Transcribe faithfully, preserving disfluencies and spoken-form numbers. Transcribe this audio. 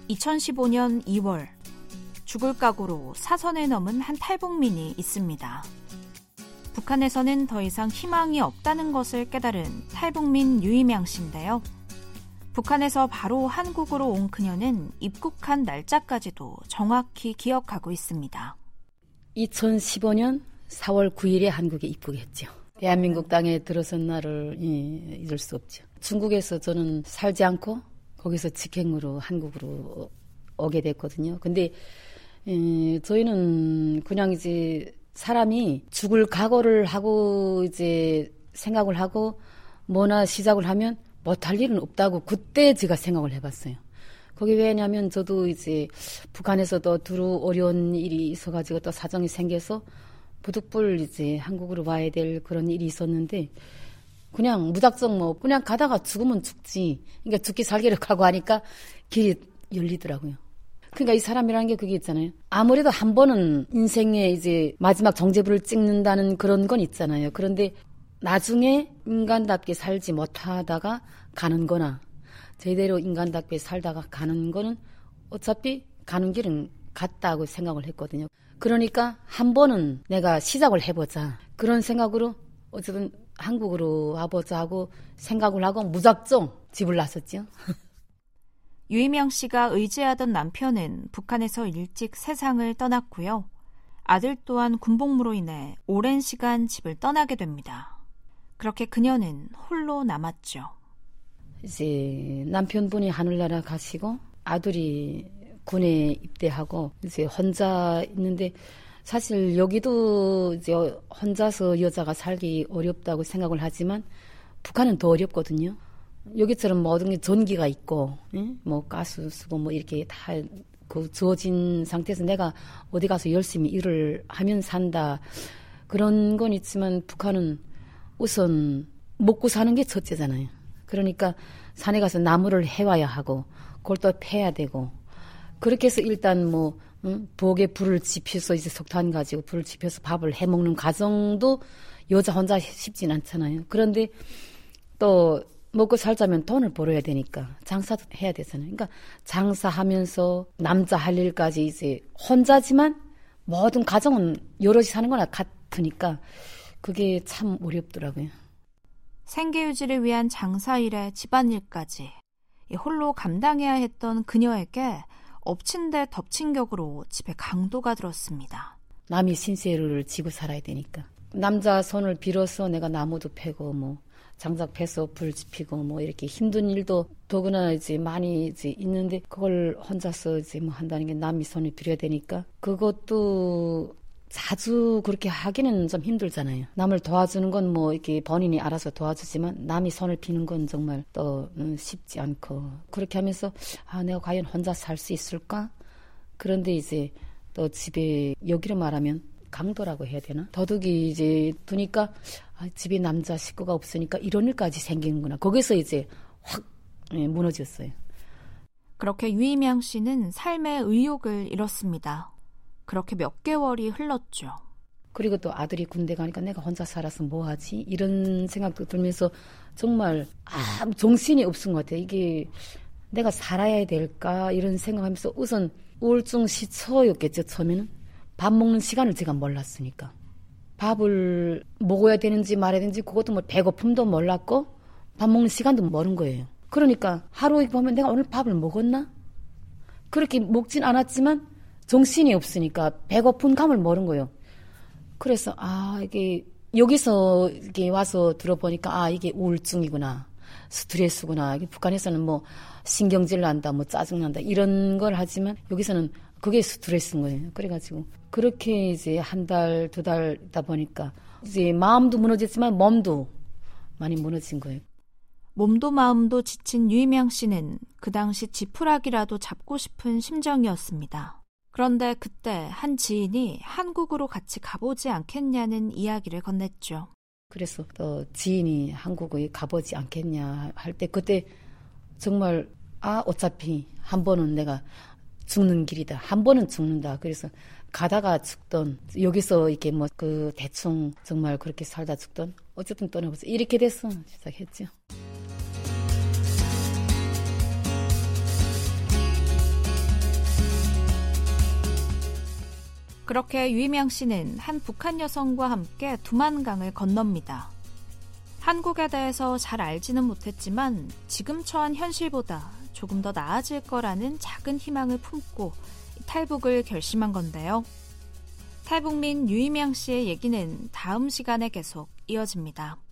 이천십오 년 이월, 죽을 각오로 사선을 넘은 한 탈북민이 있습니다. 북한에서는 더 이상 희망이 없다는 것을 깨달은 탈북민 유이명 씨인데요. 북한에서 바로 한국으로 온 그녀는 입국한 날짜까지도 정확히 기억하고 있습니다. 이천십오 년 사월 구일에 한국에 입국했죠. 대한민국 땅에 들어선 날을 잊을 수 없죠. 중국에서 저는 살지 않고 거기서 직행으로 한국으로 오게 됐거든요. 근데 에, 저희는 그냥 이제 사람이 죽을 각오를 하고 이제 생각을 하고 뭐나 시작을 하면 못할 일은 없다고 그때 제가 생각을 해봤어요. 거기 왜냐면 저도 이제 북한에서도 두루 어려운 일이 있어가지고 또 사정이 생겨서 부득불 이제 한국으로 와야 될 그런 일이 있었는데 그냥 무작정 뭐 그냥 가다가 죽으면 죽지. 그러니까 죽기 살기를 각오하니까 길이 열리더라고요. 그러니까 이 사람이라는 게 그게 있잖아요. 아무래도 한 번은 인생에 이제 마지막 정제불을 찍는다는 그런 건 있잖아요. 그런데 나중에 인간답게 살지 못하다가 가는 거나 제대로 인간답게 살다가 가는 거는 어차피 가는 길은 같다고 생각을 했거든요. 그러니까 한 번은 내가 시작을 해보자. 그런 생각으로 어쨌든 한국으로 와보자 하고 생각을 하고 무작정 집을 나섰죠. 유이명 씨가 의지하던 남편은 북한에서 일찍 세상을 떠났고요. 아들 또한 군복무로 인해 오랜 시간 집을 떠나게 됩니다. 그렇게 그녀는 홀로 남았죠. 이제 남편분이 하늘나라 가시고 아들이 군에 입대하고 이제 혼자 있는데 사실 여기도 이제 혼자서 여자가 살기 어렵다고 생각을 하지만 북한은 더 어렵거든요. 여기처럼 모든 게 전기가 있고, 응? 뭐 가스 쓰고 뭐 이렇게 다 그 주어진 상태에서 내가 어디 가서 열심히 일을 하면 산다. 그런 건 있지만 북한은 우선 먹고 사는 게 첫째잖아요. 그러니까 산에 가서 나무를 해와야 하고, 그걸 또 패야 되고, 그렇게 해서 일단 뭐, 응? 부엌에 불을 지펴서 이제 석탄 가지고 불을 지펴서 밥을 해 먹는 과정도 여자 혼자 쉽진 않잖아요. 그런데 또 먹고 살자면 돈을 벌어야 되니까 장사도 해야 되잖아요. 그러니까 장사하면서 남자 할 일까지 이제 혼자지만 모든 가정은 여럿이 사는 거나 같으니까 그게 참 어렵더라고요. 생계유지를 위한 장사일에 집안일까지 홀로 감당해야 했던 그녀에게 엎친 데 덮친 격으로 집에 강도가 들었습니다. 남이 신세를 지고 살아야 되니까. 남자 손을 빌어서 내가 나무도 패고 뭐 장작 패서 불 지피고 뭐 이렇게 힘든 일도 더구나 이제 많이 이제 있는데 그걸 혼자서 이제 뭐 한다는 게 남이 손을 빌어야 되니까 그것도 자주 그렇게 하기는 좀 힘들잖아요. 남을 도와주는 건 뭐 이렇게 본인이 알아서 도와주지만 남이 손을 비는 건 정말 또 쉽지 않고 그렇게 하면서 아 내가 과연 혼자 살 수 있을까? 그런데 이제 또 집에 여기로 말하면 강도라고 해야 되나? 도둑이 이제 두니까 아, 집에 남자 식구가 없으니까 이런 일까지 생기는구나. 거기서 이제 확 예, 무너졌어요. 그렇게 유이명 씨는 삶의 의욕을 잃었습니다. 그렇게 몇 개월이 흘렀죠. 그리고 또 아들이 군대 가니까 내가 혼자 살아서 뭐하지? 이런 생각도 들면서 정말 아무 정신이 없은 것 같아요. 이게 내가 살아야 될까? 이런 생각하면서 우선 우울증 시초였겠죠. 처음에는. 밥 먹는 시간을 제가 몰랐으니까. 밥을 먹어야 되는지 말아야 되는지 그것도 뭐 배고픔도 몰랐고 밥 먹는 시간도 모른 거예요. 그러니까 하루에 보면 내가 오늘 밥을 먹었나? 그렇게 먹진 않았지만 정신이 없으니까 배고픈 감을 모른 거예요. 그래서 아 이게 여기서 이게 와서 들어보니까 아 이게 우울증이구나, 스트레스구나. 이게 북한에서는 뭐 신경질 난다, 뭐 짜증 난다 이런 걸 하지만 여기서는 그게 스트레스인 거예요. 그래가지고 그렇게 이제 한 달, 두 달 있다 보니까 이제 마음도 무너졌지만 몸도 많이 무너진 거예요. 몸도 마음도 지친 유이명 씨는 그 당시 지푸라기라도 잡고 싶은 심정이었습니다. 그런데 그때 한 지인이 한국으로 같이 가보지 않겠냐는 이야기를 건넸죠. 그래서 또 지인이 한국에 가보지 않겠냐 할 때 그때 정말 아 어차피 한 번은 내가 죽는 길이다. 한 번은 죽는다. 그래서 가다가 죽던 여기서 이렇게 뭐 그 대충 정말 그렇게 살다 죽던 어쨌든 떠나보자. 이렇게 돼서 시작했죠. 그렇게 유이명 씨는 한 북한 여성과 함께 두만강을 건넙니다. 한국에 대해서 잘 알지는 못했지만 지금 처한 현실보다 조금 더 나아질 거라는 작은 희망을 품고 탈북을 결심한 건데요. 탈북민 유이명 씨의 얘기는 다음 시간에 계속 이어집니다.